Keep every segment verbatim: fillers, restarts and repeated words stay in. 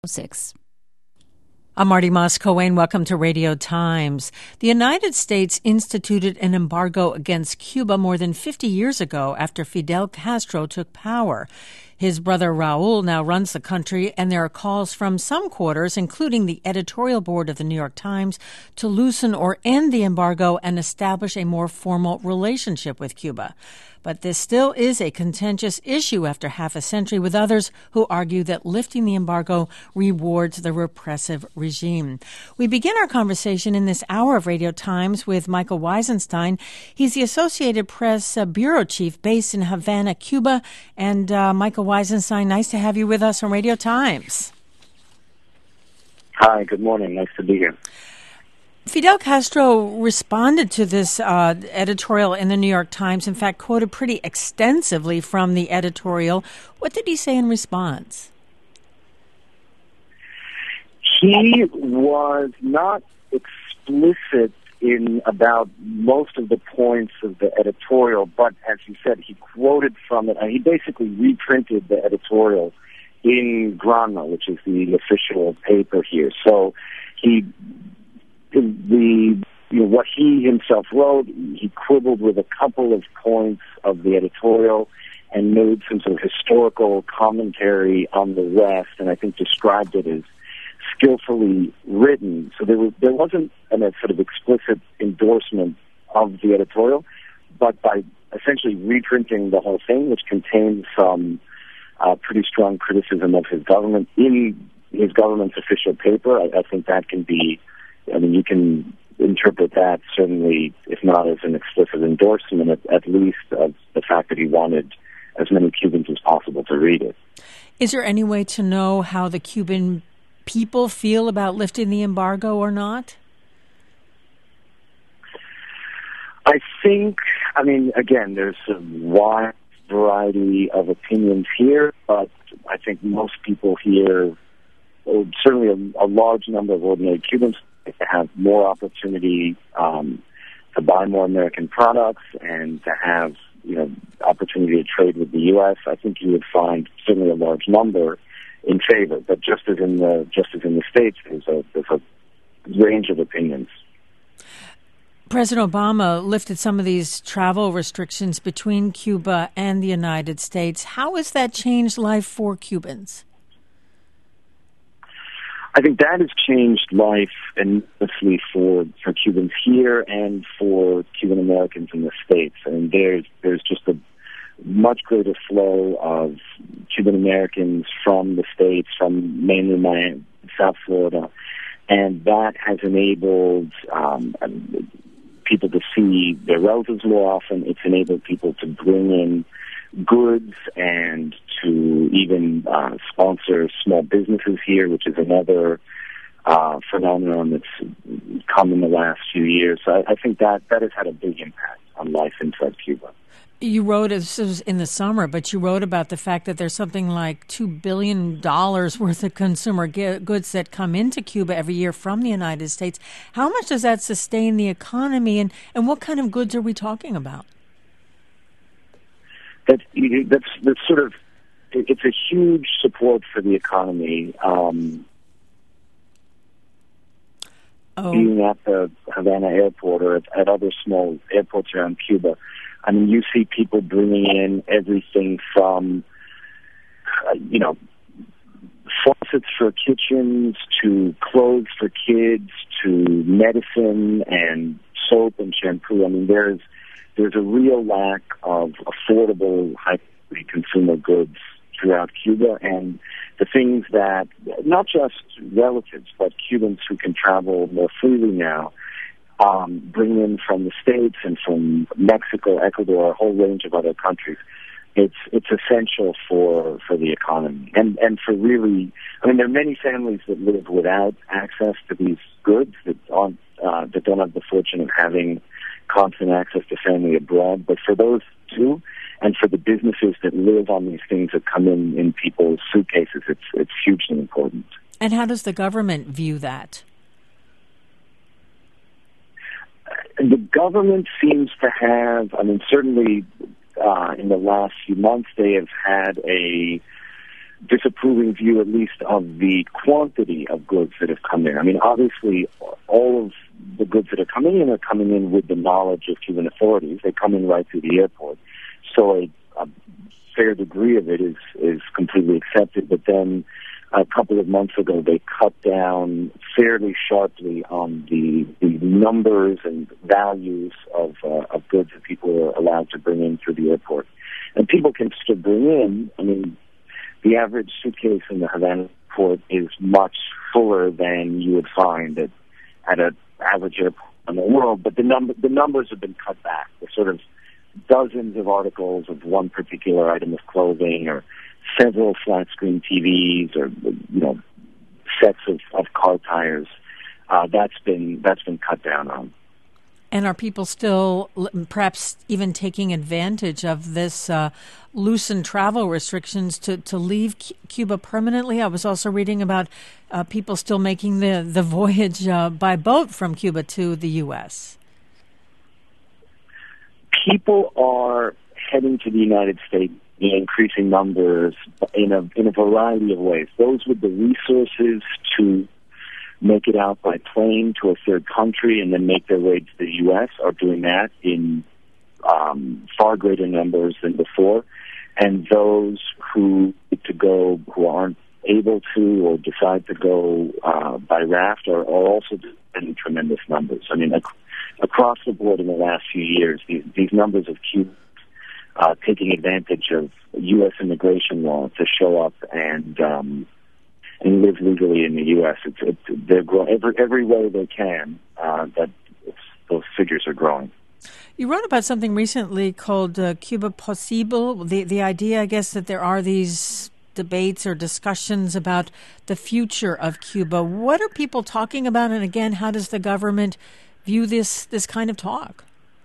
Six. I'm Marty Moss-Coane. Welcome to Radio Times. The United States instituted an embargo against Cuba more than fifty years ago after Fidel Castro took power. His brother Raul now runs the country, and there are calls from some quarters, including the editorial board of the New York Times, to loosen or end the embargo and establish a more formal relationship with Cuba. But this still is a contentious issue after half a century, with others who argue that lifting the embargo rewards the repressive regime. We begin our conversation in this hour of Radio Times with Michael Weisenstein. He's the Associated Press uh, bureau chief based in Havana, Cuba. And uh, Michael Weisenstein, nice to have you with us on Radio Times. Hi, good morning. Nice to be here. Fidel Castro responded to this uh, editorial in the New York Times, in fact, quoted pretty extensively from the editorial. What did he say in response? He was not explicit in about most of the points of the editorial, but as you said, he quoted from it, and he basically reprinted the editorial in Granma, which is the official paper here. So he... The you know, what he himself wrote, he quibbled with a couple of points of the editorial and made some sort of historical commentary on the West, and I think described it as skillfully written. So there was there wasn't a sort of explicit endorsement of the editorial, but by essentially reprinting the whole thing, which contains some uh, pretty strong criticism of his government in his government's official paper, I, I think that can be. I mean, you can interpret that certainly, if not as an explicit endorsement, at, at least of the fact that he wanted as many Cubans as possible to read it. Is there any way to know how the Cuban people feel about lifting the embargo or not? I think, I mean, again, there's a wide variety of opinions here, but I think most people here, or certainly a, a large number of ordinary Cubans, to have more opportunity um, to buy more American products and to have, you know, opportunity to trade with the U S. I think you would find certainly a large number in favor. But just as in the just as in the States, there's a there's a range of opinions. President Obama lifted some of these travel restrictions between Cuba and the United States. How has that changed life for Cubans? I think that has changed life enormously for, for Cubans here and for Cuban Americans in the States. I mean, there's there's just a much greater flow of Cuban Americans from the States, from mainly Miami, South Florida, and that has enabled um, people to see their relatives more often. It's enabled people to bring in goods and to even uh, sponsor small businesses here, which is another uh, phenomenon that's come in the last few years. So I, I think that, that has had a big impact on life inside Cuba. You wrote, this was in the summer, but you wrote about the fact that there's something like two billion dollars worth of consumer goods that come into Cuba every year from the United States. How much does that sustain the economy, and, and what kind of goods are we talking about? That, that's, that's sort of, it's a huge support for the economy. Um, oh. Being at the Havana airport or at, at other small airports around Cuba, I mean, you see people bringing in everything from, uh, you know, faucets for kitchens to clothes for kids to medicine and soap and shampoo. I mean, there's There's a real lack of affordable, high-quality consumer goods throughout Cuba, and the things that not just relatives, but Cubans who can travel more freely now, um, bring in from the States and from Mexico, Ecuador, a whole range of other countries. It's it's essential for, for the economy, and and for really, I mean, there are many families that live without access to these goods that aren't uh, that don't have the fortune of having constant access to family abroad. But for those two, and for the businesses that live on these things that come in in people's suitcases, it's it's hugely important. And how does the government view that? The government seems to have, I mean, certainly uh, in the last few months, they have had a disapproving view, at least, of the quantity of goods that have come in. I mean, obviously, all of the goods that are coming in are coming in with the knowledge of Cuban authorities. They come in right through the airport. So a, a fair degree of it is, is completely accepted. But then a couple of months ago, they cut down fairly sharply on the, the numbers and values of, uh, of goods that people are allowed to bring in through the airport. And people can still bring in, I mean, the average suitcase in the Havana port is much fuller than you would find at, at an average airport in the world, but the number the numbers have been cut back. There's sort of dozens of articles of one particular item of clothing, or several flat-screen T Vs, or you know, sets of, of car tires. Uh, that's been that's been cut down on. And are people still perhaps even taking advantage of this uh, loosened travel restrictions to, to leave C- Cuba permanently? I was also reading about uh, people still making the, the voyage uh, by boat from Cuba to the U S. People are heading to the United States in increasing numbers in a, in a variety of ways. Those with the resources to make it out by plane to a third country and then make their way to the U S are doing that in um, far greater numbers than before. And those who need to go, who aren't able to or decide to go uh, by raft are, are also in tremendous numbers. I mean, ac- across the board in the last few years, these, these numbers of Cubans uh, taking advantage of U S immigration law to show up and um, and live legally in the U S. It's, it's, they're growing every, every way they can, uh, that it's, those figures are growing. You wrote about something recently called uh, Cuba Posible, the, the idea, I guess, that there are these debates or discussions about the future of Cuba. What are people talking about? And again, how does the government view this, this kind of talk?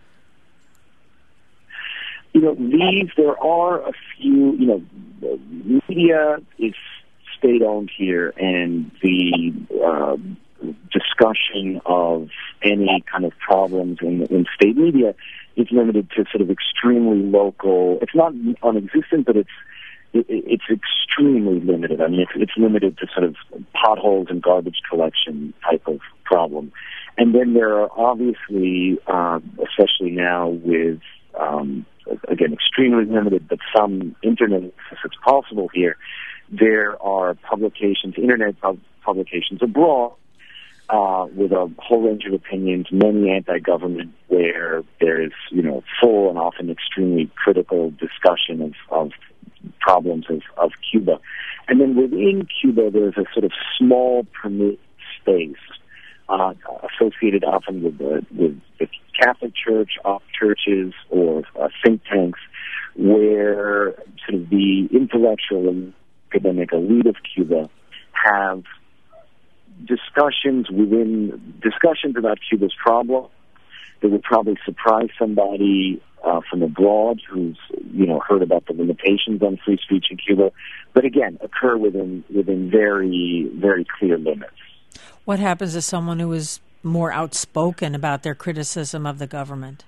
You know, these, there are a few, you know, media is state-owned here, and the uh, discussion of any kind of problems in, in state media is limited to sort of extremely local. It's not non-existent, but it's it, it's extremely limited. I mean, it's, it's limited to sort of potholes and garbage collection type of problem. And then there are obviously, uh, especially now with, um, again, extremely limited, but some internet access is possible here. There are publications, internet pub- publications abroad, uh, with a whole range of opinions, many anti-government, where there is, you know, full and often extremely critical discussion of, of problems of, of Cuba. And then within Cuba, there's a sort of small permitted space, uh, associated often with the, with the Catholic Church, off churches, or uh, think tanks, where sort of the intellectual and academic elite of Cuba have discussions within discussions about Cuba's problem that would probably surprise somebody uh, from abroad who's, you know, heard about the limitations on free speech in Cuba, but again, occur within within very, very clear limits. What happens to someone who is more outspoken about their criticism of the government?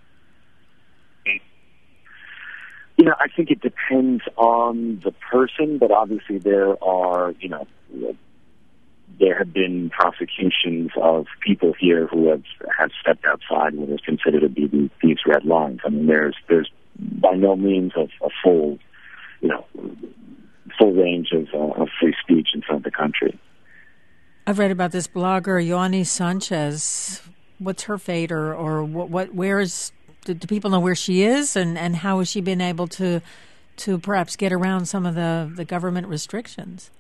You know, I think it depends on the person, but obviously there are, you know, there have been prosecutions of people here who have, have stepped outside what is considered to be these red lines. I mean, there's there's by no means a, a full, you know, full range of, uh, of free speech inside the country. I've read about this blogger, Yoani Sanchez. What's her fate, or, or what, what, where is... Do, do people know where she is, and, and how has she been able to to perhaps get around some of the, the government restrictions?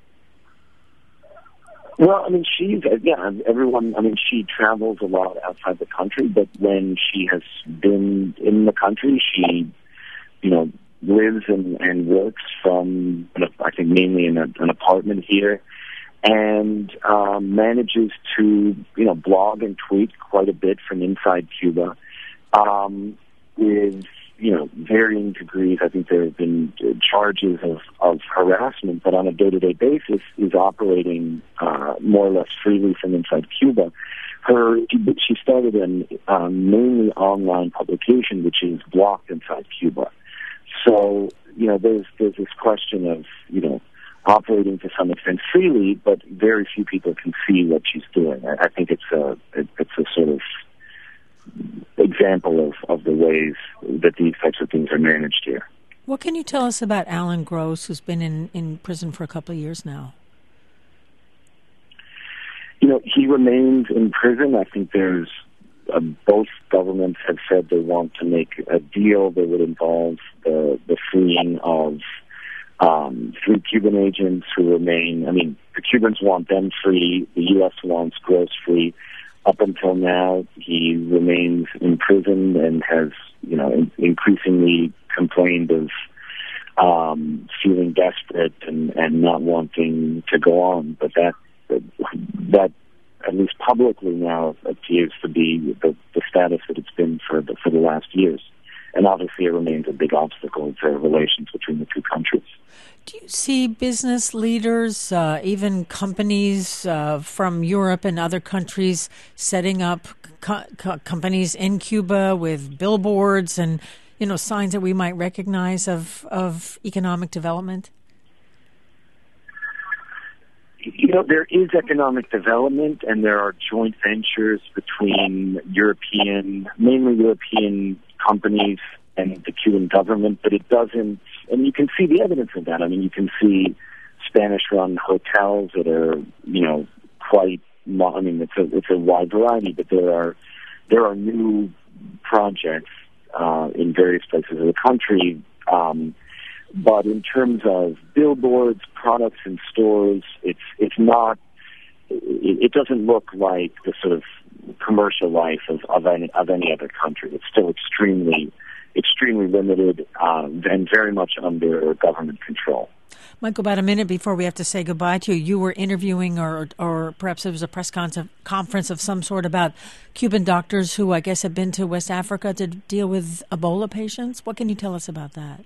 Well, I mean, she's, yeah, everyone, I mean, she travels a lot outside the country, but when she has been in the country, she, you know, lives and, and works from, I think, mainly in a, an apartment here, and um, manages to, you know, blog and tweet quite a bit from inside Cuba. Um, with, you know, varying degrees. I think there have been charges of, of harassment, but on a day-to-day basis is operating uh, more or less freely from inside Cuba. Her, she started an um, mainly online publication, which is blocked inside Cuba. So, you know, there's there's this question of, you know, operating to some extent freely, but very few people can see what she's doing. I, I think it's a it's a sort of example of, of the ways that these types of things are managed here. What can you tell us about Alan Gross, who's been in, in prison for a couple of years now? You know, he remains in prison. I think there's uh, both governments have said they want to make a deal that would involve the, the freeing of um, three Cuban agents who remain. I mean, the Cubans want them free. The U S wants Gross free. Up until now, he remains imprisoned and has, you know, in, increasingly complained of um, feeling desperate and, and not wanting to go on. But that, that at least publicly now appears to be the, the status that it's been for the, for the last years. And obviously it remains a big obstacle to relations between the two countries. Do you see business leaders, uh, even companies uh, from Europe and other countries setting up co- co- companies in Cuba with billboards and, you know, signs that we might recognize of, of economic development? You know, there is economic development, and there are joint ventures between European, mainly European companies and the Cuban government, but it doesn't, and you can see the evidence of that. I mean, you can see Spanish-run hotels that are, you know, quite, I mean, it's a, it's a wide variety, but there are, there are new projects uh, in various places of the country. Um, but in terms of billboards, products in stores, it's it's not. It, it doesn't look like the sort of commercial life of of any, of any other country. It's still extremely, extremely limited uh, and very much under government control. Michael, about a minute before we have to say goodbye to you, you were interviewing, or or perhaps it was a press con- conference of some sort about Cuban doctors who I guess have been to West Africa to deal with Ebola patients. What can you tell us about that?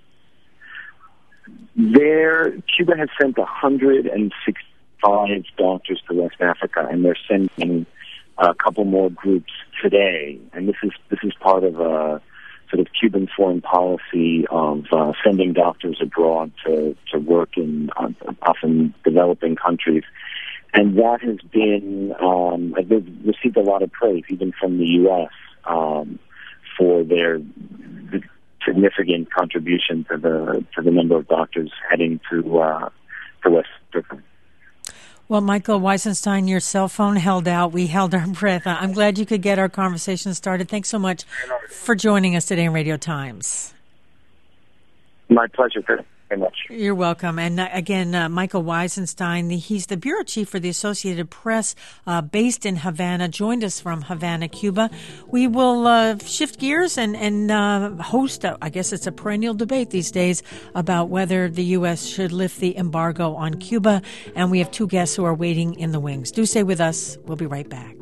There, Cuba has sent one hundred sixty-five doctors to West Africa, and they're sending a couple more groups today. And this is this is part of a sort of Cuban foreign policy of uh, sending doctors abroad to, to work in uh, often developing countries. And that has been, um, they've received a lot of praise, even from the U S, um, for their significant contribution to the to the number of doctors heading to uh, to West Africa. Well, Michael Weisenstein, your cell phone held out. We held our breath. I'm glad you could get our conversation started. Thanks so much for joining us today in Radio Times. My pleasure. Thank you very much. You're welcome. And uh, again, uh, Michael Weisenstein, the, he's the bureau chief for the Associated Press uh, based in Havana, joined us from Havana, Cuba. We will uh, shift gears and, and uh, host, a, I guess it's a perennial debate these days, about whether the U S should lift the embargo on Cuba. And we have two guests who are waiting in the wings. Do stay with us. We'll be right back.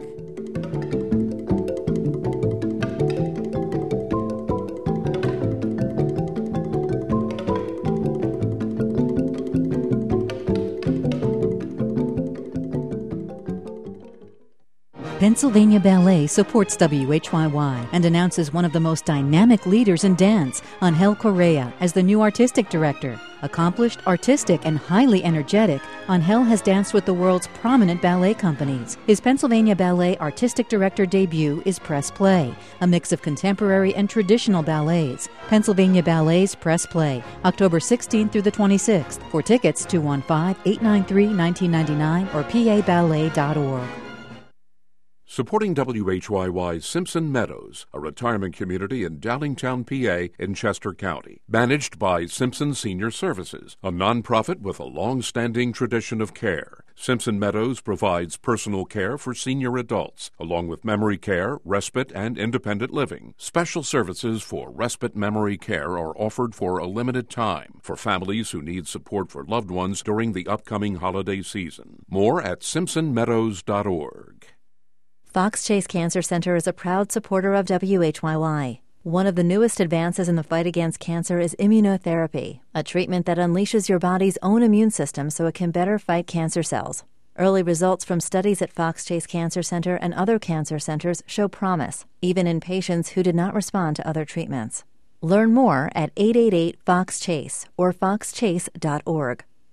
Pennsylvania Ballet supports W H Y Y and announces one of the most dynamic leaders in dance, Angel Correa, as the new artistic director. Accomplished, artistic, and highly energetic, Angel has danced with the world's prominent ballet companies. His Pennsylvania Ballet artistic director debut is Press Play, a mix of contemporary and traditional ballets. Pennsylvania Ballet's Press Play, October sixteenth through the twenty-sixth. For tickets, two one five, eight nine three, one nine nine nine or p a ballet dot org. Supporting W H Y Y's Simpson Meadows, a retirement community in Downingtown, P A in Chester County. Managed by Simpson Senior Services, a nonprofit with a long-standing tradition of care. Simpson Meadows provides personal care for senior adults, along with memory care, respite, and independent living. Special services for respite memory care are offered for a limited time for families who need support for loved ones during the upcoming holiday season. More at simpson meadows dot org. Fox Chase Cancer Center is a proud supporter of W H Y Y. One of the newest advances in the fight against cancer is immunotherapy, a treatment that unleashes your body's own immune system so it can better fight cancer cells. Early results from studies at Fox Chase Cancer Center and other cancer centers show promise, even in patients who did not respond to other treatments. Learn more at eight eight eight, F O X, CHASE or fox chase dot org.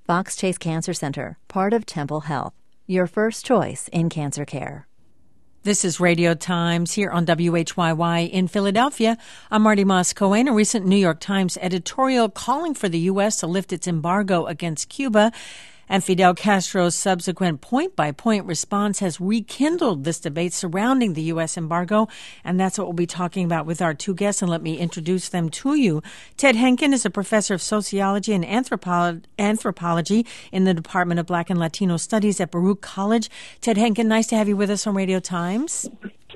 Fox Chase Cancer Center, part of Temple Health. Your first choice in cancer care. This is Radio Times here on W H Y Y in Philadelphia. I'm Marty Moss-Cohen. A recent New York Times editorial calling for the U S to lift its embargo against Cuba and Fidel Castro's subsequent point-by-point response has rekindled this debate surrounding the U S embargo, and that's what we'll be talking about with our two guests, and let me introduce them to you. Ted Henkin is a professor of sociology and anthropo- anthropology in the Department of Black and Latino Studies at Baruch College. Ted Henkin, nice to have you with us on Radio Times.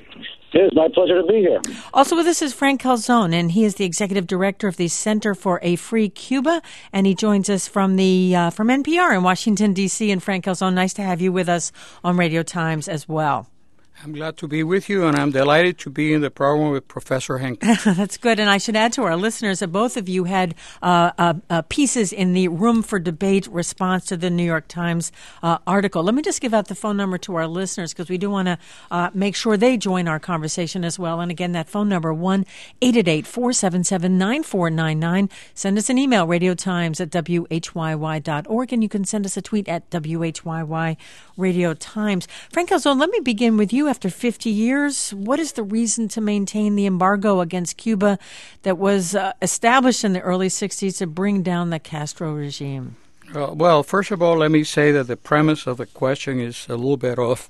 It is my pleasure to be here. Also with us is Frank Calzone, and he is the executive director of the Center for a Free Cuba, and he joins us from the uh, from N P R in Washington, D C. And Frank Calzone, nice to have you with us on Radio Times as well. I'm glad to be with you, and I'm delighted to be in the program with Professor Henkin. That's good. And I should add to our listeners that both of you had uh, uh, uh, pieces in the Room for Debate response to the New York Times uh, article. Let me just give out the phone number to our listeners because we do want to uh, make sure they join our conversation as well. And again, that phone number, one eight eight eight, four seven seven, nine four nine nine. Send us an email, radiotimes at W H Y Y dot org, and you can send us a tweet at W H Y Y Radio Times. Frank Calzone, let me begin with you. After fifty years, what is the reason to maintain the embargo against Cuba that was uh, established in the early sixties to bring down the Castro regime? Uh, well, first of all, let me say that the premise of the question is a little bit off.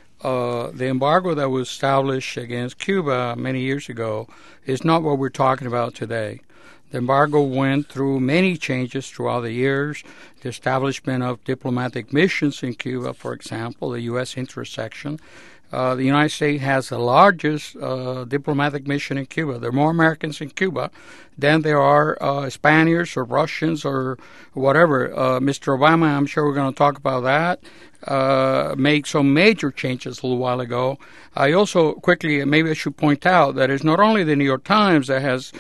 Uh, the embargo that was established against Cuba many years ago is not what we're talking about today. The embargo went through many changes throughout the years. The establishment of diplomatic missions in Cuba, for example, the U S interest section. Uh, the United States has the largest uh, diplomatic mission in Cuba. There are more Americans in Cuba than there are uh, Spaniards or Russians or whatever. Uh, Mister Obama, I'm sure we're going to talk about that, uh, made some major changes a little while ago. I also quickly, maybe I should point out that it's not only the New York Times that has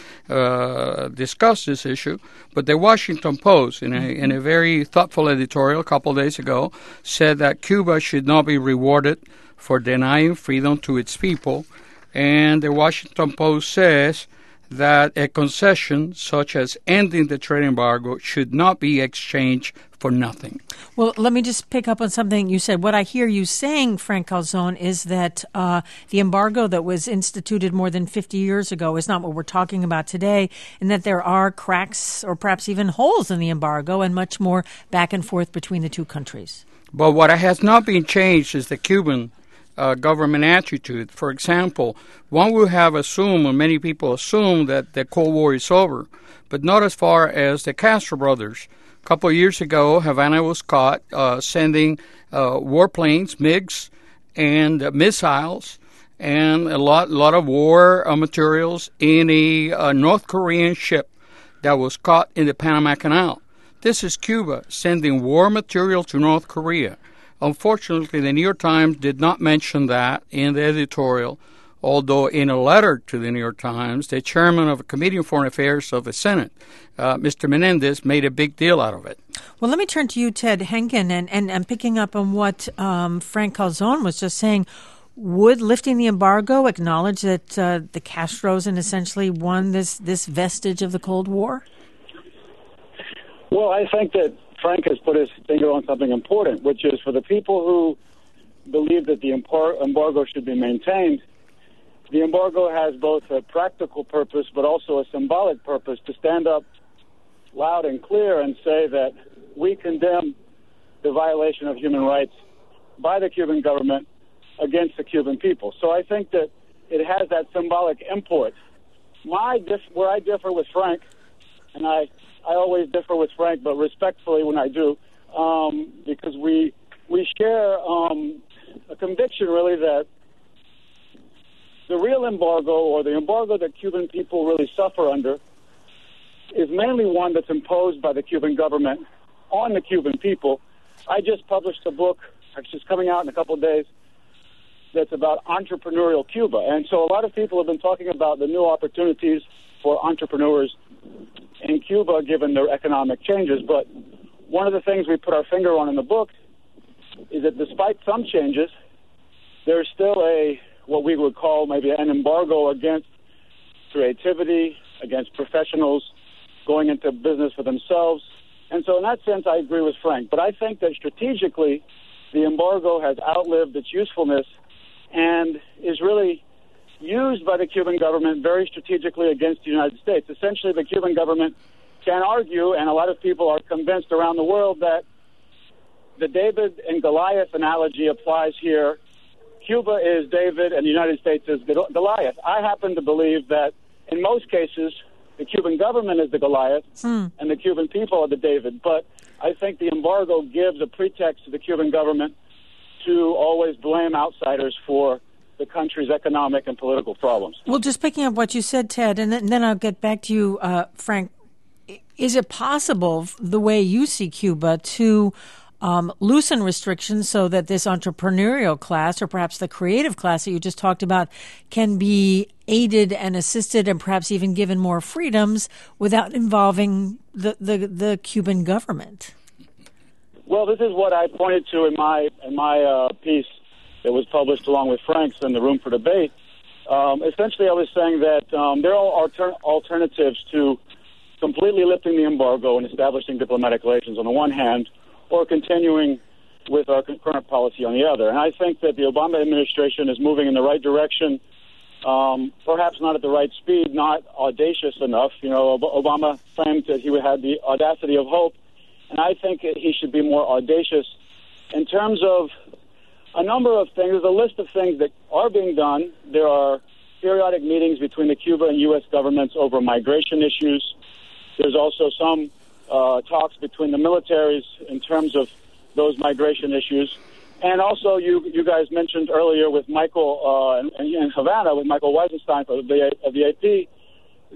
uh, discussed this issue, but the Washington Post, in a, in a very thoughtful editorial a couple of days ago, said that Cuba should not be rewarded for denying freedom to its people. And the Washington Post says that a concession such as ending the trade embargo should not be exchanged for nothing. Well, let me just pick up on something you said. What I hear you saying, Frank Calzone, is that uh, the embargo that was instituted more than fifty years ago is not what we're talking about today, and that there are cracks or perhaps even holes in the embargo and much more back and forth between the two countries. But what has not been changed is the Cuban Uh, government attitude. For example, one would have assumed, or many people assume, that the Cold War is over, but not as far as the Castro brothers. A couple of years ago, Havana was caught uh, sending uh, warplanes, MiGs, and uh, missiles, and a lot, lot of war uh, materials in a uh, North Korean ship that was caught in the Panama Canal. This is Cuba sending war material to North Korea. Unfortunately, the New York Times did not mention that in the editorial, although in a letter to the New York Times, the chairman of the Committee on Foreign Affairs of the Senate, uh, Mister Menendez, made a big deal out of it. Well, let me turn to you, Ted Henkin, and, and, and picking up on what um, Frank Calzone was just saying. Would lifting the embargo acknowledge that uh, the Castros and essentially won this, this vestige of the Cold War? Well, I think that Frank has put his finger on something important, which is for the people who believe that the embargo should be maintained, the embargo has both a practical purpose but also a symbolic purpose to stand up loud and clear and say that we condemn the violation of human rights by the Cuban government against the Cuban people. So I think that it has that symbolic import. My dif- where I differ with Frank, and I I always differ with Frank, but respectfully when I do, um, because we we share um, a conviction, really, that the real embargo, or the embargo that Cuban people really suffer under, is mainly one that's imposed by the Cuban government on the Cuban people. I just published a book, which is coming out in a couple of days, that's about entrepreneurial Cuba. And so a lot of people have been talking about the new opportunities for entrepreneurs in Cuba, given their economic changes. But one of the things we put our finger on in the book is that despite some changes, there's still a, what we would call maybe an embargo against creativity, against professionals going into business for themselves, And so in that sense, I agree with Frank. But I think that strategically, the embargo has outlived its usefulness and is really used by the Cuban government very strategically against the United States. Essentially, the Cuban government can argue, and a lot of people are convinced around the world, that the David and Goliath analogy applies here. Cuba is David and the United States is Goliath. I happen to believe that in most cases, the Cuban government is the Goliath mm. and the Cuban people are the David. But I think the embargo gives a pretext to the Cuban government to always blame outsiders for the country's economic and political problems. Well, just picking up what you said, Ted, and then, and then I'll get back to you, uh, Frank. Is it possible, the way you see Cuba, to um, loosen restrictions so that this entrepreneurial class, or perhaps the creative class that you just talked about, can be aided and assisted and perhaps even given more freedoms without involving the, the, the Cuban government? Well, this is what I pointed to in my in my uh, piece that was published along with Frank's in the Room for Debate. Um, essentially, I was saying that um, there are alter- alternatives to completely lifting the embargo and establishing diplomatic relations on the one hand, or continuing with our current policy on the other. And I think that the Obama administration is moving in the right direction, um, perhaps not at the right speed, not audacious enough. You know, Obama claimed that he had the audacity of hope, and I think he should be more audacious in terms of a number of things. There's a list of things that are being done. There are periodic meetings between the Cuba and U S governments over migration issues. There's also some uh, talks between the militaries in terms of those migration issues. And also, you you guys mentioned earlier with Michael uh, in, in Havana, with Michael Weisenstein of the, of the A P, the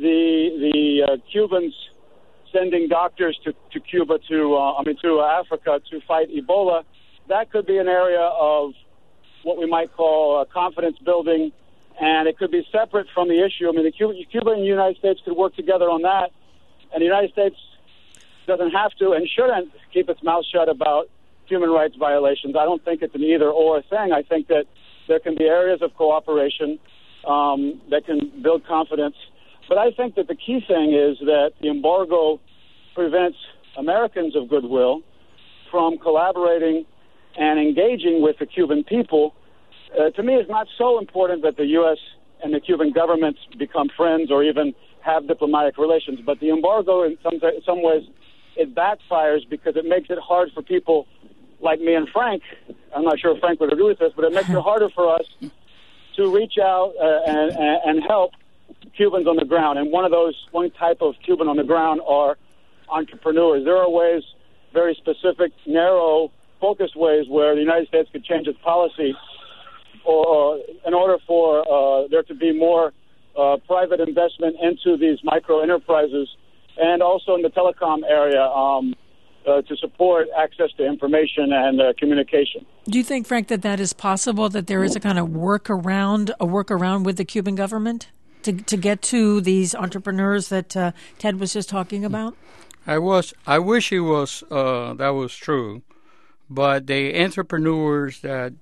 the uh, Cubans sending doctors to, to Cuba, to uh, I mean to Africa to fight Ebola. That could be an area of what we might call uh, confidence building, and it could be separate from the issue. I mean, the Cuba, Cuba and the United States could work together on that. And the United States doesn't have to and shouldn't keep its mouth shut about human rights violations. I don't think it's an either-or thing. I think that there can be areas of cooperation um, that can build confidence. But I think that the key thing is that the embargo prevents Americans of goodwill from collaborating and engaging with the Cuban people. Uh, to me, it's not so important that the U S and the Cuban governments become friends or even have diplomatic relations. But the embargo, in some in some ways, it backfires because it makes it hard for people like me and Frank. I'm not sure if Frank would agree with this, but it makes it harder for us to reach out uh, and, and help Cubans on the ground. And one of those, one type of Cuban on the ground are entrepreneurs. There are ways, very specific, narrow, focused ways where the United States could change its policy or in order for uh, there to be more Uh, private investment into these micro enterprises, and also in the telecom area um, uh, to support access to information and uh, communication. Do you think, Frank, that that is possible, that there is a kind of workaround, a workaround with the Cuban government to to get to these entrepreneurs that uh, Ted was just talking about? I was. I wish it was. Uh, that was true, but the entrepreneurs that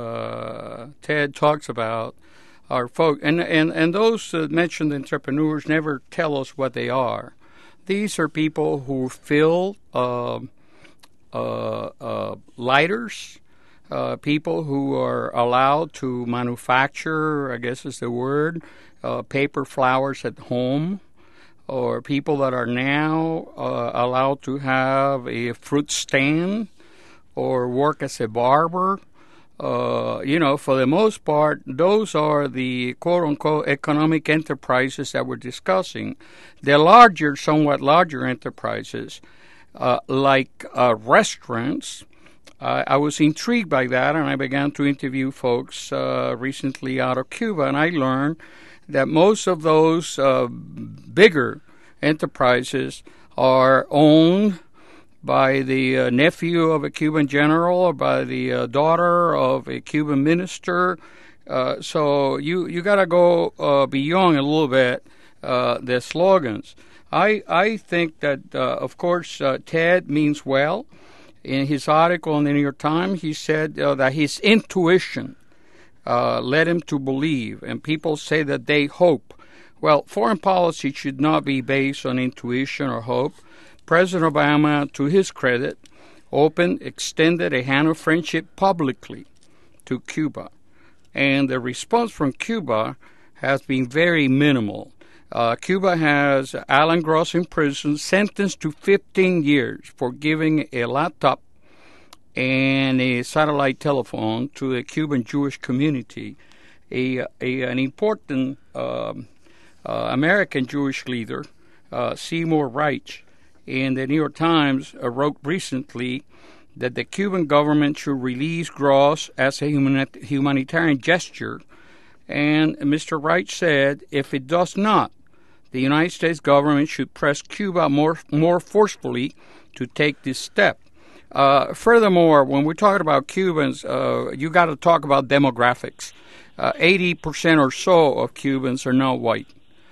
uh, Ted talks about are folk, and, and, and those uh, mentioned entrepreneurs never tell us what they are. These are people who fill uh, uh, uh, lighters, uh, people who are allowed to manufacture, I guess is the word, uh, paper flowers at home, or people that are now uh, allowed to have a fruit stand or work as a barber. Uh, you know, for the most part, those are the quote-unquote economic enterprises that we're discussing. The larger, somewhat larger enterprises, uh, like uh, restaurants, uh, I was intrigued by that, and I began to interview folks uh, recently out of Cuba, and I learned that most of those uh, bigger enterprises are owned by the uh, nephew of a Cuban general or by the uh, daughter of a Cuban minister. Uh, so you you got to go uh, beyond a little bit uh, the slogans. I I think that, uh, of course, uh, Ted means well. In his article in the New York Times, he said uh, that his intuition uh, led him to believe, and people say that they hope. Well, foreign policy should not be based on intuition or hope. President Obama, to his credit, opened, extended a hand of friendship publicly to Cuba. And the response from Cuba has been very minimal. Uh, Cuba has Alan Gross in prison, sentenced to fifteen years for giving a laptop and a satellite telephone to the Cuban Jewish community. A, a an important um, uh, American Jewish leader, uh, Seymour Reich, in the New York Times uh, wrote recently that the Cuban government should release Gross as a humani- humanitarian gesture. And Mister Reich said, if it does not, the United States government should press Cuba more more forcefully to take this step. Uh, furthermore, when we're talking about Cubans, uh, you got to talk about demographics. Uh, eighty percent or so of Cubans are not white,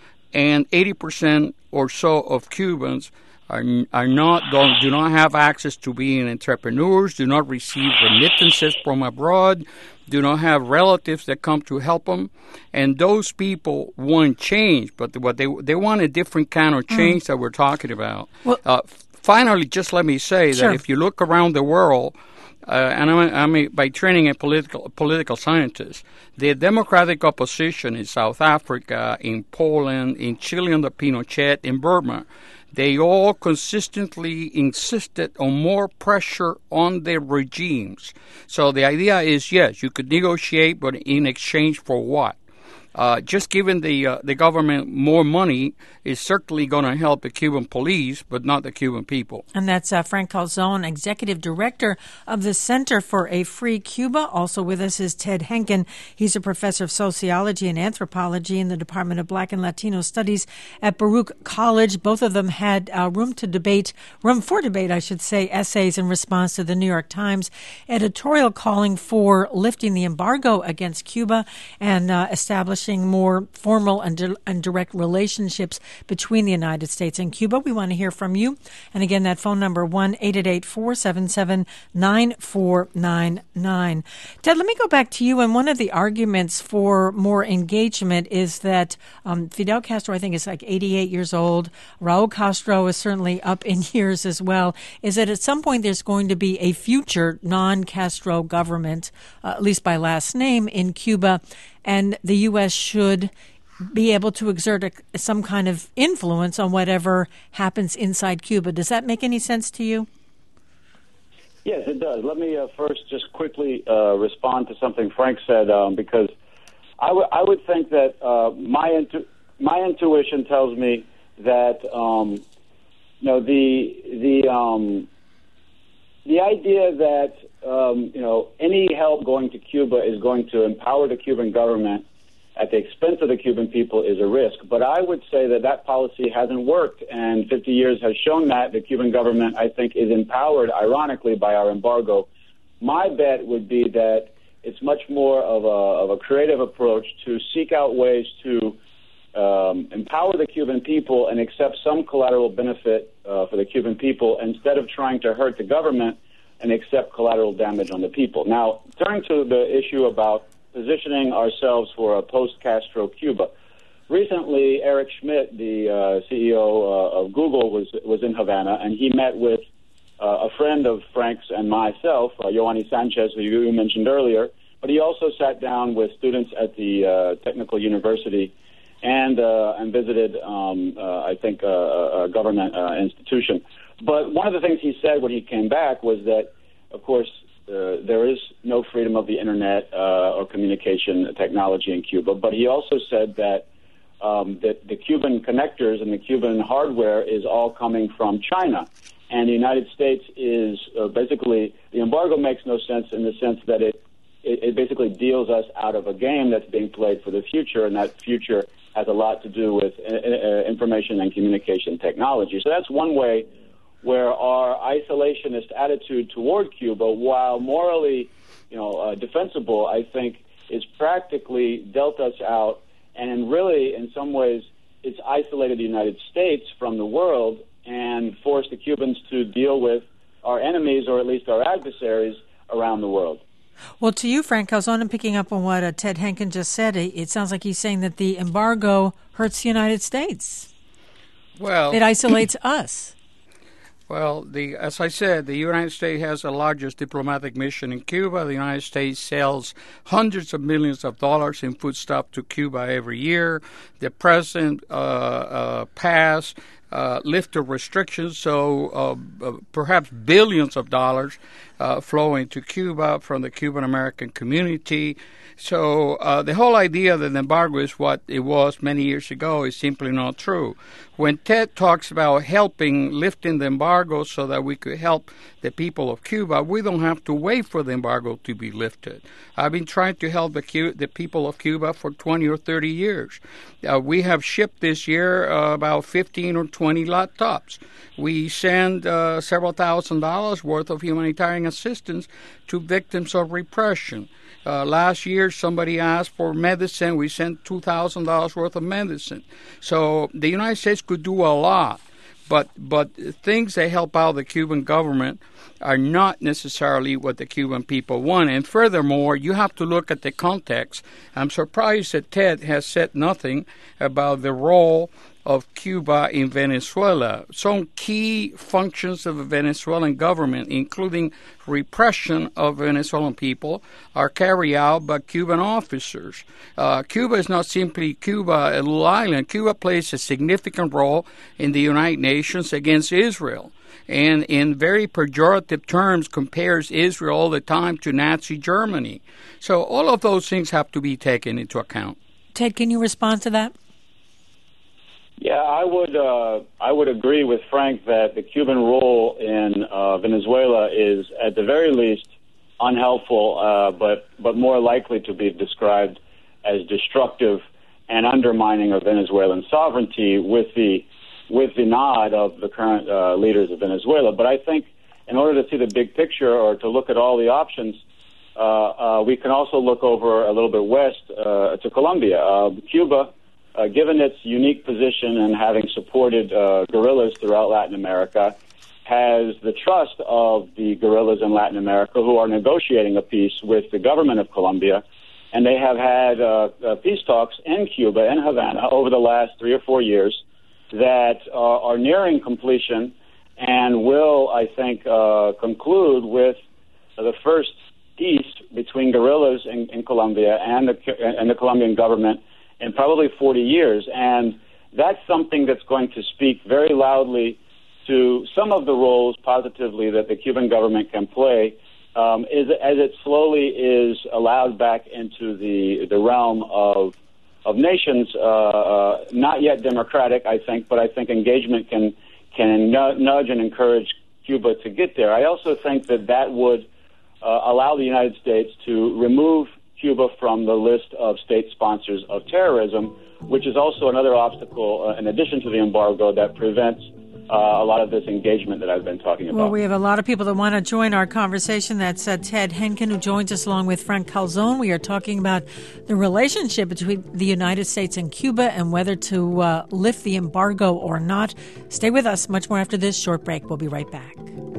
and eighty percent or so of Cubans are are not don't, do not have access to being entrepreneurs, do not receive remittances from abroad, do not have relatives that come to help them, and those people want change, but what they they want a different kind of change mm. that we're talking about. Well, uh, finally, just let me say sure. that if you look around the world, uh, and I'm, I'm by training a political political scientist, the democratic opposition in South Africa, in Poland, in Chile under Pinochet, in Burma, they all consistently insisted on more pressure on their regimes. So the idea is, yes, you could negotiate, but in exchange for what? Uh, just giving the uh, the government more money is certainly going to help the Cuban police, but not the Cuban people. And that's uh, Frank Calzone, Executive Director of the Center for a Free Cuba. Also with us is Ted Henkin. He's a professor of sociology and anthropology in the Department of Black and Latino Studies at Baruch College. Both of them had uh, room to debate, room for debate, I should say, essays in response to the New York Times editorial calling for lifting the embargo against Cuba and uh, establishing more formal and, di- and direct relationships between the United States and Cuba. We want to hear from you. And again, that phone number, one eight eight eight, four seven seven, nine four nine nine. Ted, let me go back to you. And one of the arguments for more engagement is that um, Fidel Castro, I think, is like eighty-eight years old. Raul Castro is certainly up in years as well. Is that at some point there's going to be a future non-Castro government, uh, at least by last name, in Cuba, and the U S should be able to exert a, some kind of influence on whatever happens inside Cuba. Does that make any sense to you? Yes, it does. Let me uh, first just quickly uh, respond to something Frank said, um, because I, w- I would think that uh, my intu- my intuition tells me that um, you know the the um, the idea that um, you know any help going to Cuba is going to empower the Cuban government at the expense of the Cuban people is a risk. But I would say that that policy hasn't worked, and fifty years has shown that the Cuban government, I think, is empowered, ironically, by our embargo. My bet would be that it's much more of a, of a creative approach to seek out ways to um, empower the Cuban people and accept some collateral benefit uh, for the Cuban people instead of trying to hurt the government and accept collateral damage on the people. Now, turning to the issue about positioning ourselves for a post-Castro Cuba. Recently, Eric Schmidt, the uh, C E O uh, of Google, was was in Havana, and he met with uh, a friend of Frank's and myself, uh, Yoani Sanchez, who you mentioned earlier, but he also sat down with students at the uh, Technical University and uh, and visited, um, uh, I think, uh, a government uh, institution. But one of the things he said when he came back was that, of course, Uh, there is no freedom of the internet uh, or communication technology in Cuba. But he also said that um, that the Cuban connectors and the Cuban hardware is all coming from China. And the United States is uh, basically, the embargo makes no sense in the sense that it, it, it basically deals us out of a game that's being played for the future, and that future has a lot to do with uh, uh, information and communication technology. So that's one way where our isolationist attitude toward Cuba, while morally, you know, uh, defensible, I think is practically dealt us out, and really, in some ways, it's isolated the United States from the world and forced the Cubans to deal with our enemies, or at least our adversaries, around the world. Well, to you, Frank, I was on and picking up on what uh, Ted Henkin just said. It sounds like he's saying that the embargo hurts the United States. Well, it isolates us. Well, the as I said, the United States has the largest diplomatic mission in Cuba. The United States sells hundreds of millions of dollars in foodstuff to Cuba every year. The president uh, uh, passed uh, lifted restrictions, so uh, uh, perhaps billions of dollars uh, flowing to Cuba from the Cuban American community. So uh, the whole idea that the embargo is what it was many years ago is simply not true. When Ted talks about helping, lifting the embargo so that we could help the people of Cuba, we don't have to wait for the embargo to be lifted. I've been trying to help the, Cu- the people of Cuba for twenty or thirty years. Uh, we have shipped this year uh, about fifteen or twenty laptops. We send uh, several thousand dollars worth of humanitarian assistance to victims of repression. Uh, last year, somebody asked for medicine. We sent two thousand dollars worth of medicine. So the United States could do a lot, but but things that help out the Cuban government are not necessarily what the Cuban people want. And furthermore, you have to look at the context. I'm surprised that Ted has said nothing about the role of Cuba in Venezuela. Some key functions of the Venezuelan government, including repression of Venezuelan people, are carried out by Cuban officers. Uh, Cuba is not simply Cuba, a little island. Cuba plays a significant role in the United Nations against Israel, and in very pejorative terms compares Israel all the time to Nazi Germany. So all of those things have to be taken into account. Ted, can you respond to that? Yeah, I would uh, I would agree with Frank that the Cuban role in uh, Venezuela is, at the very least, unhelpful, uh, but but more likely to be described as destructive and undermining of Venezuelan sovereignty, with the with the nod of the current uh, leaders of Venezuela. But I think in order to see the big picture, or to look at all the options, uh, uh, we can also look over a little bit west uh, to Colombia. Uh, Cuba, Uh, given its unique position and having supported uh, guerrillas throughout Latin America, has the trust of the guerrillas in Latin America who are negotiating a peace with the government of Colombia. And they have had uh, uh, peace talks in Cuba and Havana over the last three or four years that uh, are nearing completion and will, I think, uh, conclude with the first peace between guerrillas in, in Colombia and the, and the Colombian government in probably forty years. And that's something that's going to speak very loudly to some of the roles positively that the Cuban government can play um, is, as it slowly is allowed back into the, the realm of of nations, uh, uh, not yet democratic, I think, but I think engagement can, can nudge and encourage Cuba to get there. I also think that that would uh, allow the United States to remove Cuba from the list of state sponsors of terrorism, which is also another obstacle, uh, in addition to the embargo, that prevents uh, a lot of this engagement that I've been talking about. Well, we have a lot of people that want to join our conversation. That's uh, Ted Henkin, who joins us along with Frank Calzone. We are talking about the relationship between the United States and Cuba and whether to uh, lift the embargo or not. Stay with us. Much more after this short break. We'll be right back.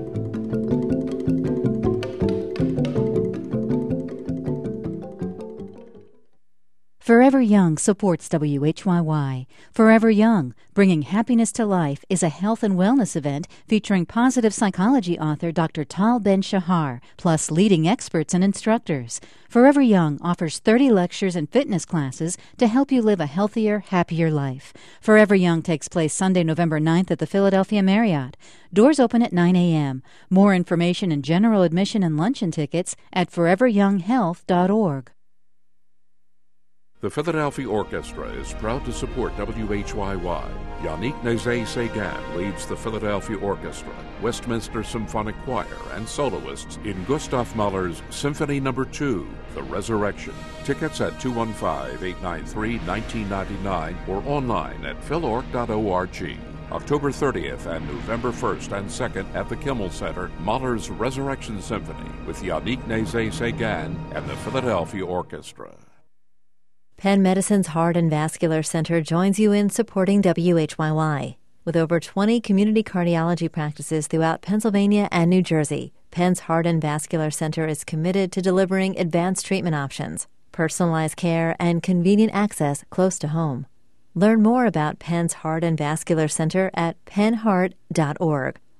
Forever Young supports W H Y Y. Forever Young, Bringing Happiness to Life, is a health and wellness event featuring positive psychology author Doctor Tal Ben-Shahar, plus leading experts and instructors. Forever Young offers thirty lectures and fitness classes to help you live a healthier, happier life. Forever Young takes place Sunday, November ninth at the Philadelphia Marriott. Doors open at nine a.m. More information and general admission and luncheon tickets at forever young health dot org. The Philadelphia Orchestra is proud to support W H Y Y. Yannick Nézet-Séguin leads the Philadelphia Orchestra, Westminster Symphonic Choir, and soloists in Gustav Mahler's Symphony Number two, The Resurrection. Tickets at two one five, eight nine three, one nine nine nine or online at philorg dot org. October thirtieth and November first and second at the Kimmel Center, Mahler's Resurrection Symphony with Yannick Nézet-Séguin and the Philadelphia Orchestra. Penn Medicine's Heart and Vascular Center joins you in supporting W H Y Y. With over twenty community cardiology practices throughout Pennsylvania and New Jersey, Penn's Heart and Vascular Center is committed to delivering advanced treatment options, personalized care, and convenient access close to home. Learn more about Penn's Heart and Vascular Center at penn heart dot org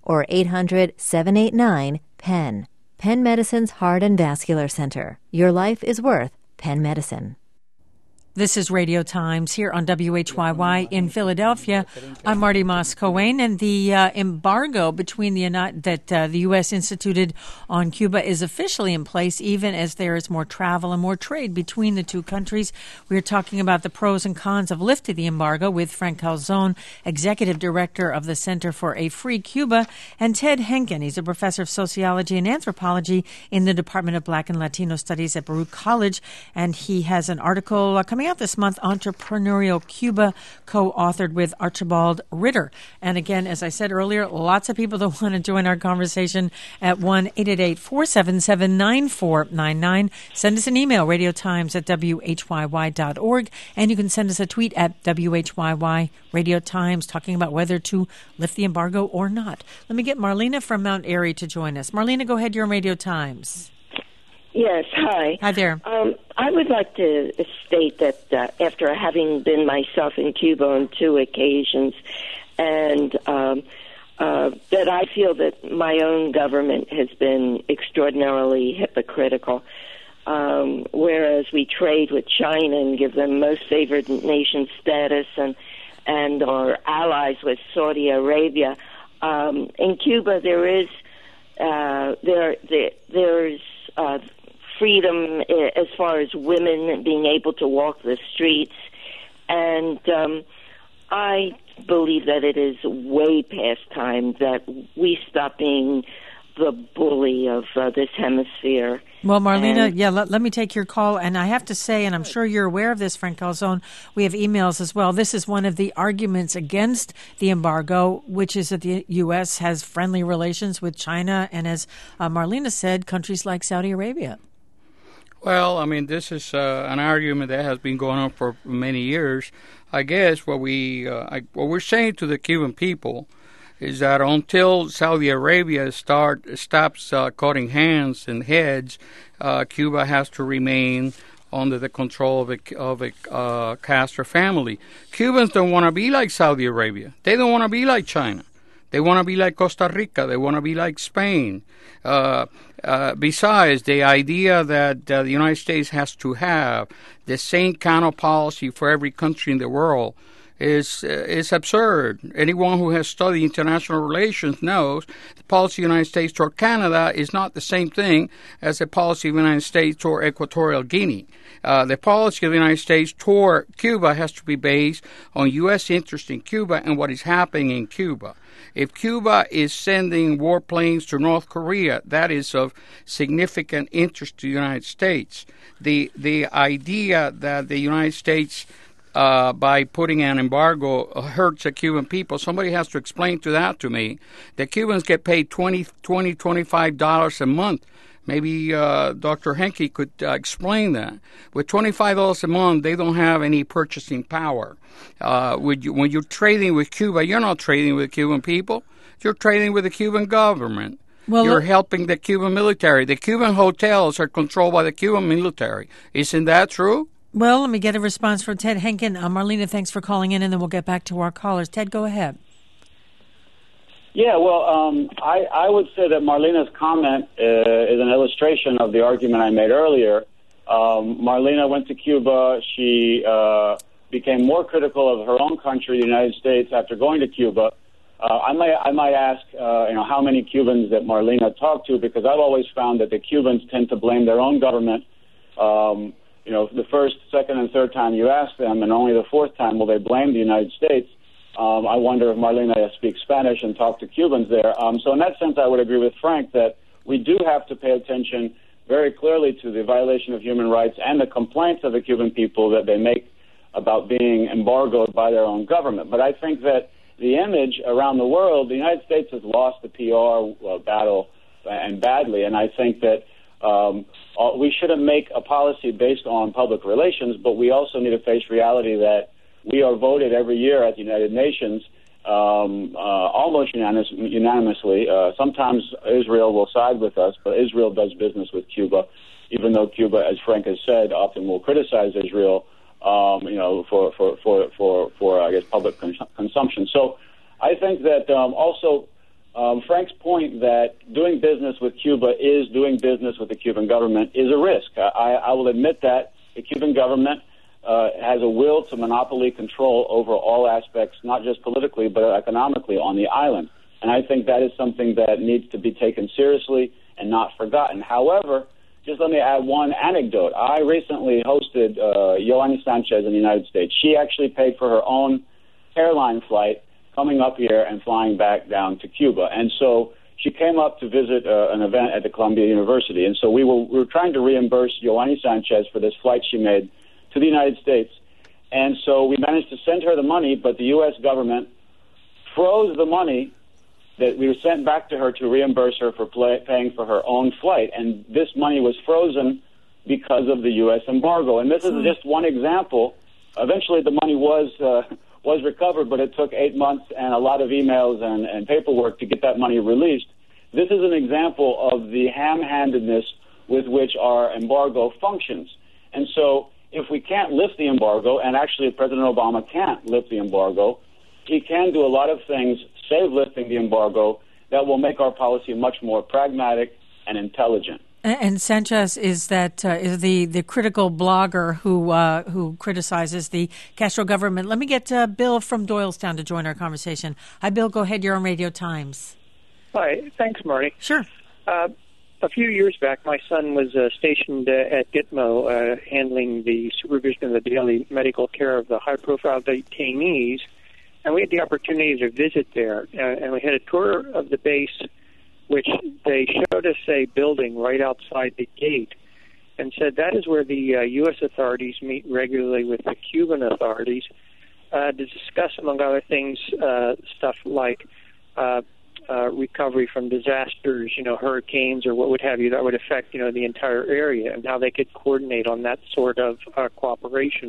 or eight hundred, seven eight nine, P E N. Penn Medicine's Heart and Vascular Center. Your life is worth Penn Medicine. This is Radio Times here on W H Y Y in Philadelphia. I'm Marty Moss-Coane, and the uh, embargo between the United, that uh, the U S instituted on Cuba is officially in place, even as there is more travel and more trade between the two countries. We're talking about the pros and cons of lifting the embargo with Frank Calzone, Executive Director of the Center for a Free Cuba, and Ted Henkin. He's a professor of sociology and anthropology in the Department of Black and Latino Studies at Baruch College, and he has an article uh, coming out this month, Entrepreneurial Cuba, co-authored with Archibald Ritter. And again, as I said earlier, lots of people that want to join our conversation at one eight eight eight, four seven seven, nine four nine nine. Send us an email, radiotimes at W H Y Y dot org, and you can send us a tweet at W H Y Y Radio Times talking about whether to lift the embargo or not. Let me get Marlena from Mount Airy to join us. Marlena, go ahead. You're on Radio Times. Yes, hi. Hi there. Um, I would like to state that uh, after having been myself in Cuba on two occasions, and um, uh, that I feel that my own government has been extraordinarily hypocritical. Um, whereas we trade with China and give them most favored nation status and and are allies with Saudi Arabia, um, in Cuba there is uh, there, there there's uh, freedom as far as women being able to walk the streets, and um, I believe that it is way past time that we stop being the bully of uh, this hemisphere. Well, Marlena, and, yeah, let, let me take your call. And I have to say, and I'm sure you're aware of this, Frank Calzone, we have emails as well. This is one of the arguments against the embargo, which is that the U S has friendly relations with China and, as uh, Marlena said, countries like Saudi Arabia. Well, I mean, this is uh, an argument that has been going on for many years. I guess what we uh, I, what we're saying to the Cuban people is that until Saudi Arabia start stops uh, cutting hands and heads, uh, Cuba has to remain under the control of a of a uh, Castro family. Cubans don't want to be like Saudi Arabia. They don't want to be like China. They want to be like Costa Rica. They want to be like Spain. Uh, uh, besides, the idea that uh, the United States has to have the same kind of policy for every country in the world is uh, is absurd. Anyone who has studied international relations knows the policy of the United States toward Canada is not the same thing as the policy of the United States toward Equatorial Guinea. Uh, the policy of the United States toward Cuba has to be based on U S interest in Cuba and what is happening in Cuba. If Cuba is sending warplanes to North Korea, that is of significant interest to the United States. The the idea that the United States, uh, by putting an embargo, hurts the Cuban people, somebody has to explain to that to me. The Cubans get paid twenty, twenty, twenty-five dollars a month. Maybe uh, Doctor Henke could uh, explain that. With twenty-five dollars a month, they don't have any purchasing power. Uh, when, you, when you're trading with Cuba, you're not trading with Cuban people. You're trading with the Cuban government. Well, you're look- helping the Cuban military. The Cuban hotels are controlled by the Cuban military. Isn't that true? Well, let me get a response from Ted Henkin. Uh, Marlena, thanks for calling in, and then we'll get back to our callers. Ted, go ahead. Yeah, well, um, I, I would say that Marlena's comment uh, is an illustration of the argument I made earlier. Um, Marlena went to Cuba. She uh, became more critical of her own country, the United States, after going to Cuba. Uh, I might I might ask, uh, you know, how many Cubans that Marlena talked to, because I've always found that the Cubans tend to blame their own government. Um, you know, the first, second, and third time you ask them, and only the fourth time will they blame the United States. Um, I wonder if Marlena speaks Spanish and talked to Cubans there. Um, so in that sense, I would agree with Frank that we do have to pay attention very clearly to the violation of human rights and the complaints of the Cuban people that they make about being embargoed by their own government. But I think that the image around the world, the United States has lost the P R uh, battle, and badly, and I think that um, we shouldn't make a policy based on public relations, but we also need to face reality that we are voted every year at the United Nations, um, uh, almost unanimous, unanimously. Uh, sometimes Israel will side with us, but Israel does business with Cuba, even though Cuba, as Frank has said, often will criticize Israel, um, you know, for for for for, for I guess public cons- consumption. So, I think that um, also Um, Frank's point that doing business with Cuba is doing business with the Cuban government is a risk. I, I will admit that the Cuban government uh, has a will to monopoly control over all aspects, not just politically, but economically on the island. And I think that is something that needs to be taken seriously and not forgotten. However, just let me add one anecdote. I recently hosted uh, Yoani Sanchez in the United States. She actually paid for her own airline flight coming up here and flying back down to Cuba. And so she came up to visit uh, an event at the Columbia University. And so we were, we were trying to reimburse Yoani Sanchez for this flight she made to the United States. And so we managed to send her the money, but the U S government froze the money that we were sent back to her to reimburse her for play, paying for her own flight. And this money was frozen because of the U S embargo. And this is just one example. Eventually the money was uh, was recovered, but it took eight months and a lot of emails and, and paperwork to get that money released. This is an example of the ham-handedness with which our embargo functions. And so if we can't lift the embargo, and actually President Obama can't lift the embargo, he can do a lot of things, save lifting the embargo, that will make our policy much more pragmatic and intelligent. And Sanchez is that uh, is the, the critical blogger who uh, who criticizes the Castro government. Let me get uh, Bill from Doylestown to join our conversation. Hi, Bill. Go ahead. You're on Radio Times. Hi. Thanks, Marty. Sure. Uh, a few years back, my son was uh, stationed uh, at Gitmo, uh, handling the supervision of the daily medical care of the high-profile detainees, and we had the opportunity to visit there. Uh, and we had a tour of the base, which they showed us a building right outside the gate and said that is where the uh, U S authorities meet regularly with the Cuban authorities uh, to discuss, among other things, uh, stuff like uh, uh, recovery from disasters, you know, hurricanes or what would have you, that would affect, you know, the entire area, and how they could coordinate on that sort of uh, cooperation.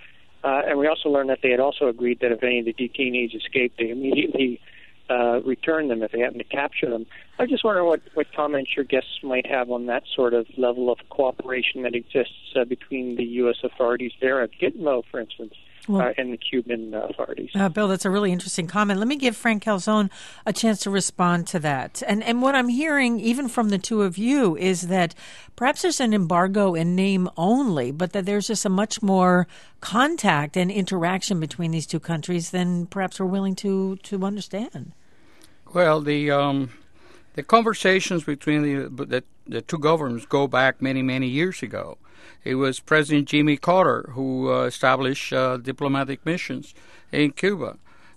Uh, and we also learned that they had also agreed that if any of the detainees escaped, they immediately Uh, return them if they happen to capture them. I just wonder what, what comments your guests might have on that sort of level of cooperation that exists uh, between the U S authorities there at Gitmo, for instance, well, uh, and the Cuban uh, authorities. Uh, Bill, that's a really interesting comment. Let me give Frank Calzone a chance to respond to that. And and what I'm hearing, even from the two of you, is that perhaps there's an embargo in name only, but that there's just a much more contact and interaction between these two countries than perhaps we're willing to, to understand. Well, the um, the conversations between the, the the two governments go back many, many years ago. It was President Jimmy Carter who uh, established uh, diplomatic missions in Cuba.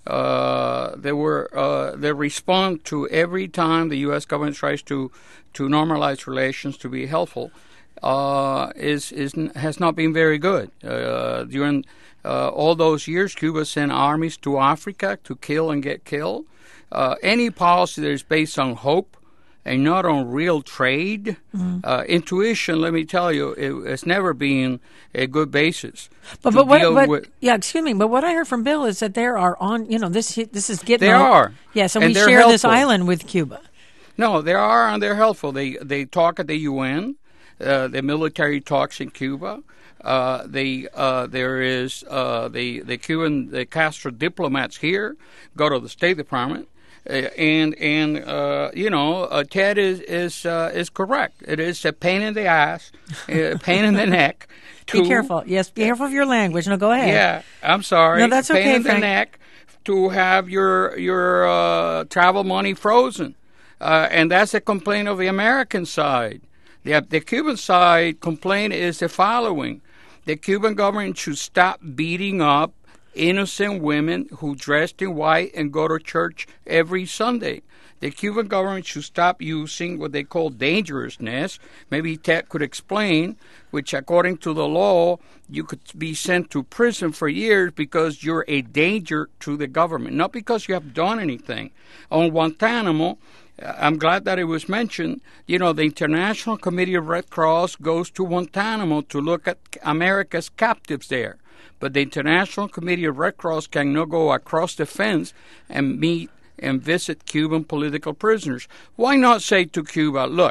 Uh, they were uh, they respond to every time the U S government tries to to normalize relations to be helpful. Uh, is is has not been very good. Uh, during uh, all those years, Cuba sent armies to Africa to kill and get killed. Uh, any policy that is based on hope and not on real trade, mm-hmm. uh, intuition, let me tell you, it, it's never been a good basis. But, but what, but with, yeah, excuse me, but what I heard from Bill is that there are on, you know, this this is getting. There are. Yes, and, and we share helpful. This island with Cuba. No, there are, and they're helpful. They they talk at the U N. Uh, the military talks in Cuba. Uh, they, uh, there is uh, the the Cuban the Castro diplomats here go to the State Department, uh, and and uh, you know uh, Ted is is uh, is correct. It is a pain in the ass, a pain in the neck. To, be careful. Yes, be careful of your language. No, go ahead. Yeah, I'm sorry. No, that's pain okay. in the Frank. neck to have your your uh, travel money frozen, uh, and that's a complaint of the American side. The, the Cuban side complaint is the following. The Cuban government should stop beating up innocent women who dressed in white and go to church every Sunday. The Cuban government should stop using what they call dangerousness. Maybe Ted could explain, which according to the law, you could be sent to prison for years because you're a danger to the government, not because you have done anything. On Guantanamo, I'm glad that it was mentioned. You know, the International Committee of Red Cross goes to Guantanamo to look at America's captives there. But the International Committee of Red Cross cannot go across the fence and meet and visit Cuban political prisoners. Why not say to Cuba, look,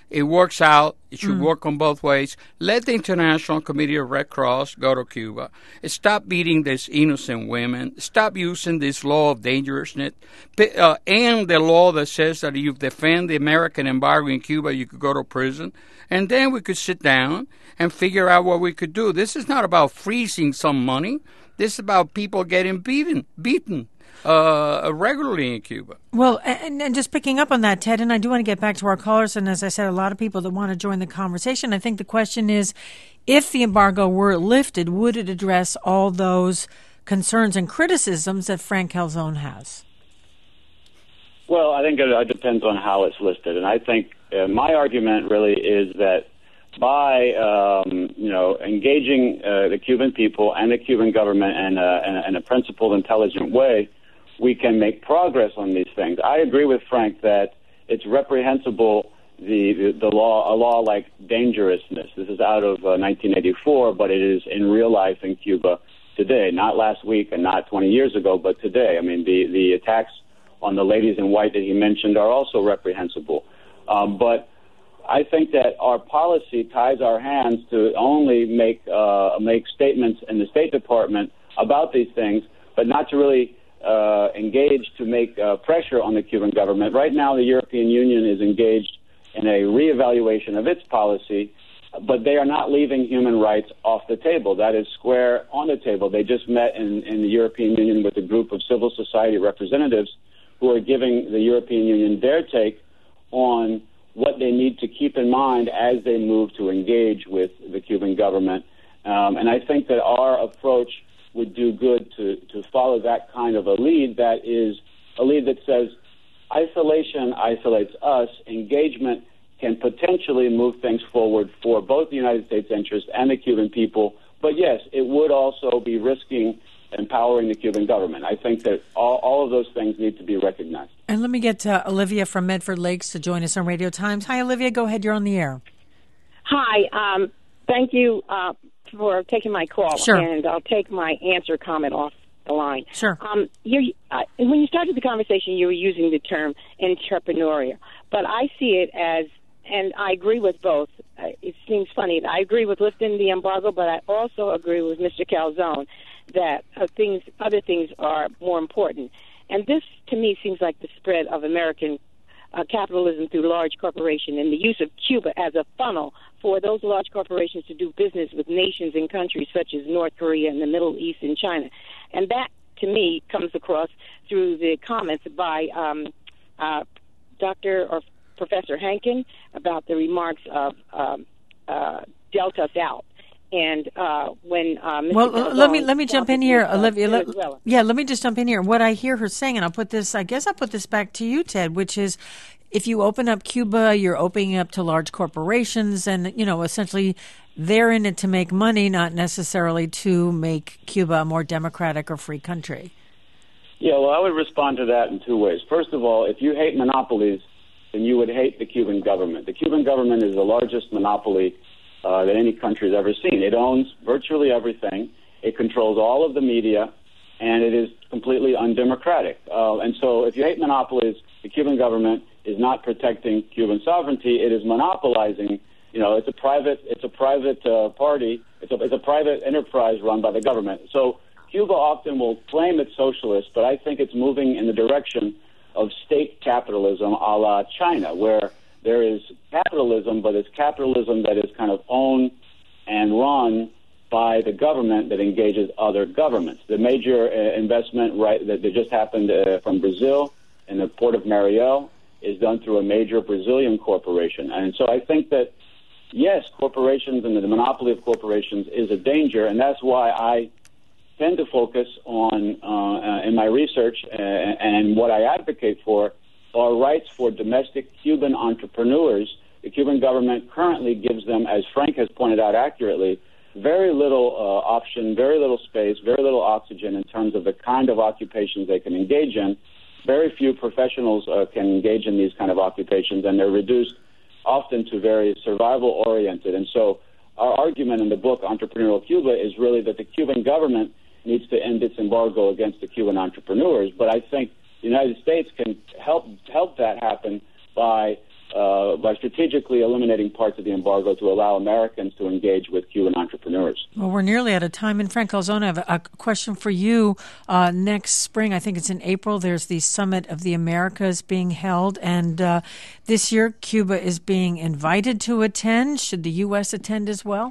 It works out. It should Mm. work on both ways. Let the International Committee of Red Cross go to Cuba. Stop beating these innocent women. Stop using this law of dangerousness. Uh, and the law that says that if you defend the American embargo in Cuba, you could go to prison. And then we could sit down and figure out what we could do. This is not about freezing some money. This is about people getting beaten, beaten. Uh, regularly in Cuba. Well, and, and just picking up on that, Ted, and I do want to get back to our callers, and as I said, a lot of people that want to join the conversation. I think the question is, if the embargo were lifted, would it address all those concerns and criticisms that Frank Calzone has? Well, I think it, it depends on how it's listed, and I think uh, my argument really is that by um, you know engaging uh, the Cuban people and the Cuban government in a, in a, in a principled, intelligent way, we can make progress on these things. I agree with Frank that it's reprehensible, the, the, the law, a law like dangerousness. This is out of uh, nineteen eighty-four, but it is in real life in Cuba today, not last week and not twenty years ago, but today. I mean, the, the attacks on the ladies in white that he mentioned are also reprehensible. Um, but I think that our policy ties our hands to only make uh, make statements in the State Department about these things, but not to really Uh, engaged to make uh, pressure on the Cuban government. Right now, the European Union is engaged in a reevaluation of its policy, but they are not leaving human rights off the table. That is square on the table. They just met in, in the European Union with a group of civil society representatives who are giving the European Union their take on what they need to keep in mind as they move to engage with the Cuban government. Um, and I think that our approach would do good to, to follow that kind of a lead that is a lead that says isolation isolates us. Engagement can potentially move things forward for both the United States interest and the Cuban people. But yes, it would also be risking empowering the Cuban government. I think that all, all of those things need to be recognized. And let me get uh, Olivia from Medford Lakes to join us on Radio Times. Hi, Olivia. Go ahead. You're on the air. Hi. Um, thank you uh, for taking my call. Sure. And I'll take my answer comment off the line. Sure. Um, you uh, when you started the conversation, you were using the term entrepreneurial. But I see it as, and I agree with both. Uh, it seems funny. I agree with lifting the embargo, but I also agree with Mister Calzone that uh, things, other things are more important. And this, to me, seems like the spread of American uh, capitalism through large corporation and the use of Cuba as a funnel for those large corporations to do business with nations and countries such as North Korea and the Middle East and China. And that, to me, comes across through the comments by um, uh, Doctor or Professor Hankin about the remarks of um, uh, Delta us out. And uh, when uh, Mister Well, Calzone let me let me jump in here, with, uh, Olivia. Let, Venezuela. yeah, let me just jump in here. What I hear her saying, and I'll put this, I guess I'll put this back to you, Ted, which is, if you open up Cuba, you're opening up to large corporations, and you know, essentially, they're in it to make money, not necessarily to make Cuba a more democratic or free country. Yeah, well, I would respond to that in two ways. First of all, if you hate monopolies, then you would hate the Cuban government. The Cuban government is the largest monopoly uh, that any country has ever seen. It owns virtually everything. It controls all of the media, and it is completely undemocratic. Uh, and so if you hate monopolies, the Cuban government is not protecting Cuban sovereignty. It is monopolizing. You know, it's a private, it's a private uh, party. It's a, it's a private enterprise run by the government. So Cuba often will claim it's socialist, but I think it's moving in the direction of state capitalism a la China, where there is capitalism, but it's capitalism that is kind of owned and run by the government that engages other governments. The major uh, investment right that, that just happened uh, from Brazil in the port of Mariel is done through a major Brazilian corporation. And so I think that, yes, corporations and the monopoly of corporations is a danger, and that's why I tend to focus on, uh, in my research, uh, and what I advocate for are rights for domestic Cuban entrepreneurs. The Cuban government currently gives them, as Frank has pointed out accurately, very little uh, option, very little space, very little oxygen in terms of the kind of occupations they can engage in. Very few professionals uh, can engage in these kind of occupations, and they're reduced often to very survival-oriented. And so our argument in the book, Entrepreneurial Cuba, is really that the Cuban government needs to end its embargo against the Cuban entrepreneurs. But I think the United States can help help that happen by uh, by strategically eliminating parts of the embargo to allow Americans to engage with Cuban entrepreneurs. Well, we're nearly out of time. And Frank Calzone, I have a question for you. Uh, next spring, I think it's in April, there's the Summit of the Americas being held. And uh, this year, Cuba is being invited to attend. Should the U S attend as well?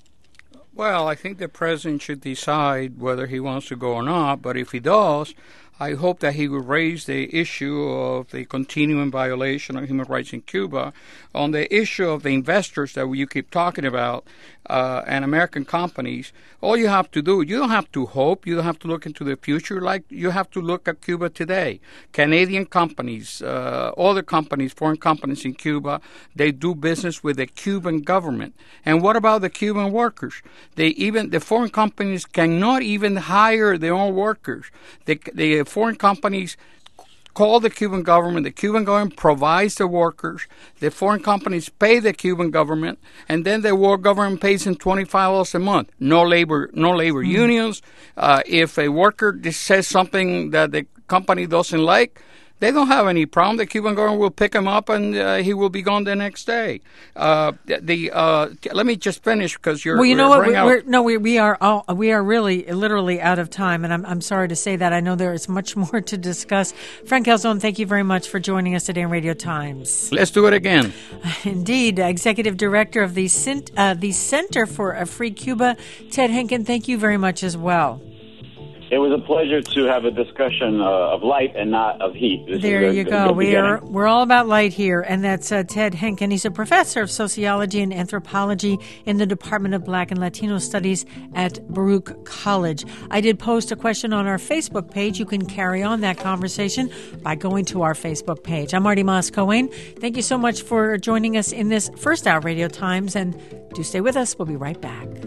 Well, I think the president should decide whether he wants to go or not. But if he does, I hope that he will raise the issue of the continuing violation of human rights in Cuba, on the issue of the investors that you keep talking about, uh, and American companies. All you have to do, you don't have to hope, you don't have to look into the future, like you have to look at Cuba today. Canadian companies, uh, other companies, foreign companies in Cuba, they do business with the Cuban government. And what about the Cuban workers? They even, the foreign companies cannot even hire their own workers. The, the foreign companies call the Cuban government. The Cuban government provides the workers. The foreign companies pay the Cuban government, and then the war government pays them twenty-five dollars a month. No labor, no labor mm. unions. Uh, if a worker just says something that the company doesn't like, they don't have any problem. The Cuban government will pick him up, and uh, he will be gone the next day. Uh, the uh, let me just finish because you're. Well, you know what? We're, out. we're, no, we we are all, we are really literally out of time, and I'm I'm sorry to say that. I know there is much more to discuss. Frank Calzone, thank you very much for joining us today on Radio Times. Let's do it again. Indeed, Executive Director of the Cent- uh, the Center for a Free Cuba, Ted Henkin. Thank you very much as well. It was a pleasure to have a discussion uh, of light and not of heat. This there is a, you go. We are we're all about light here, and that's uh, Ted Henkin. He's a professor of sociology and anthropology in the Department of Black and Latino Studies at Baruch College. I did post a question on our Facebook page. You can carry on that conversation by going to our Facebook page. I'm Marty Moss-Cohen. Thank you so much for joining us in this first hour of Radio Times, and do stay with us. We'll be right back.